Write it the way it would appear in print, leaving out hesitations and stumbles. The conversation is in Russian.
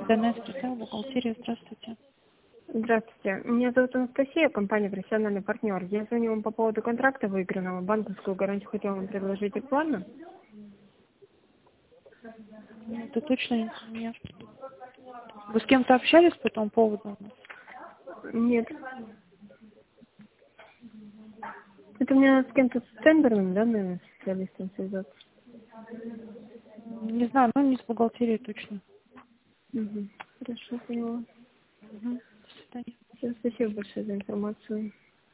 ДНС Ритейл, бухгалтерия, здравствуйте. Здравствуйте. Меня зовут Анастасия, компания «Профессиональный партнер». Я звоню вам по поводу контракта выигранного. Банковскую гарантию хотела вам предложить актуально. Это точно нет. Вы с кем-то общались по этому поводу? Нет. Это у меня с кем-то с тендерным, да, наверное, специалистом связаться? Не знаю, но не с бухгалтерией точно. Угу. Хорошо, поняла. Угу. До свидания. Всё, спасибо большое за информацию.